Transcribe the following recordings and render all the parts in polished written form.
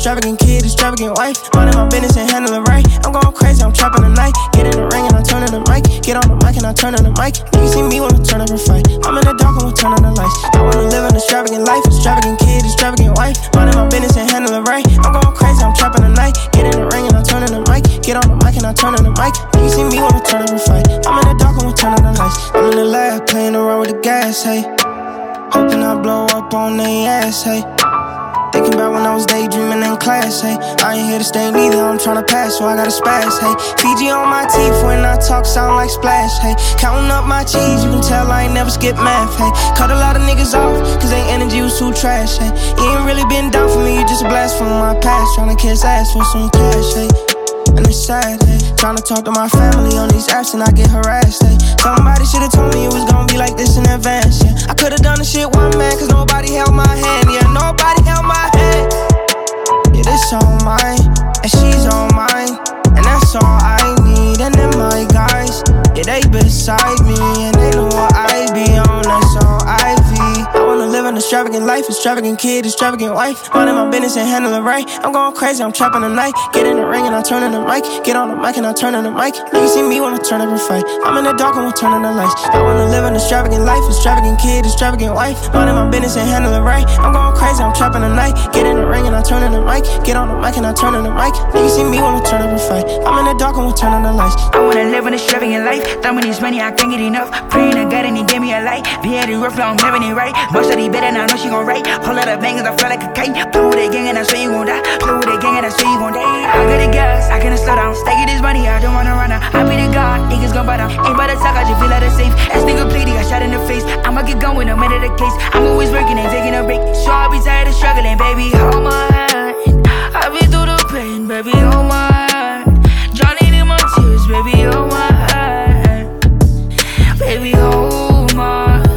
extravagant kid, extravagant wife. Minding my business and handle it right. I'm going crazy, I'm trapping the night. Get in the ring and I turn on the mic. Get on the mic and I turn on the mic. You see me wanna turn up and fight. I'm in the dark and we turn on the lights. I wanna live an extravagant life, extravagant kid, extravagant wife. Minding my business and handle it right. I'm going crazy, I'm trapping the night. Get in the ring and I turn on the mic. Get on the mic and I turn on the mic. You see me wanna turn up and fight. I'm in the dark and we turn on the lights. I'm in the lab playing around with the gas, hey. Hoping I blow up on they ass, hey. Thinking about when I was daydreaming in class, hey. I ain't here to stay neither, I'm tryna pass, so I gotta spaz, hey. Fiji on my teeth when I talk, sound like Splash, hey. Counting up my cheese, you can tell I ain't never skip math, hey. Cut a lot of niggas off, cause their energy was too trash, hey. You ain't really been down for me, you just a blast from my past. Tryna kiss ass for some cash, hey. And it's sad, hey. Tryna talk to my family on these apps and I get harassed, hey. Somebody should've told me it was gonna be like this in advance, yeah. I could've done the shit one man, cause nobody held my hand, yeah. Nobody held my hand. Yeah, this all mine, and she's all mine, and that's all I need. And then my guys, yeah, they beside me, and they know what I be on, that's all I be. I wanna live an extravagant life, extravagant kid, extravagant wife. Minding my business and handle it right. I'm going crazy, I'm trapping the night. Get in the ring and I turn on the mic. Get on the mic and I turn on the mic. You see me wanna turn up and fight. I'm in the dark and we turn on the lights. I wanna live an extravagant life, extravagant kid, extravagant wife. Minding my business and handle it right. I'm going crazy, I'm trapping the night. Get in the ring and I turn on the mic. Get on the mic and I turn on the mic. You see me wanna turn up and fight. I'm in the dark and we turn on the lights. I wanna live an extravagant life. Thumbing this money, I can't get enough. Praying to God and he gave me a light. Be at the rough, I'm living it right. Most of these better, I know she gon' write. Pull out the bangers, I feel like a kite. Play with that gang and I swear you gon' die. Play with that gang and I swear you gon' die. I got the gas, I can't slow down. Stacking this money, I don't wanna run out. I be the God, niggas gon' buy down. Ain't by the talk, I just feel like it's safe. Ass nigga played, he got shot in the face. I'ma get going, no matter the case. I'm always working and taking a break. So I'll be tired of struggling, baby. Hold my hand. I've been through the pain, baby. Hold my hand. Drowning in my tears, baby. Hold my hand. Baby, hold my hand.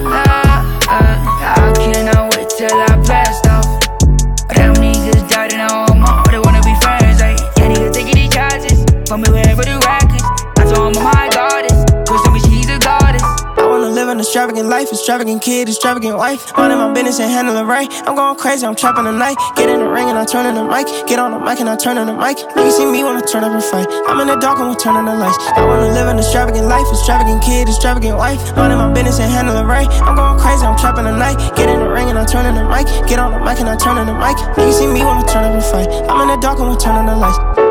I cannot wait till I blast out. Them niggas died and I want more. They wanna be friends, like yeah, niggas taking these charges. Put me wherever the rack is. I told him I'm my goddess. Cause to me she's a goddess. I wanna live an extravagant life, extravagant kid, extravagant wife. Minding my business and handle it right. I'm going crazy, I'm trapping the night. Get in the ring and I turn on the mic. Get on the mic and I turn on the mic. You see me wanna turn up and fight. I'm in the dark and we turn on the lights. I wanna live an extravagant life, extravagant kid, extravagant wife. Minding my business and handle it right. I'm going crazy, I'm trapping the night. Get in the ring and I turn on the mic. Get on the mic and I turn on the mic. You see me wanna turn up and fight. I'm in the dark and we turn on the lights.